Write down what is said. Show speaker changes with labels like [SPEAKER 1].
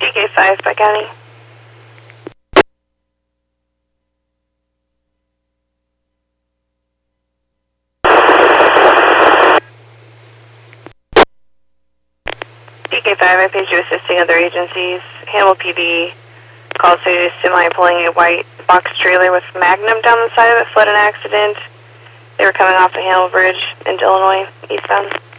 [SPEAKER 1] PK5 by county. PK5, I page you assisting other agencies. Hannibal PD calls a semi pulling a white box trailer with Magnum down the side of it, fled an accident. They were coming off the Hannibal Bridge into Illinois, eastbound.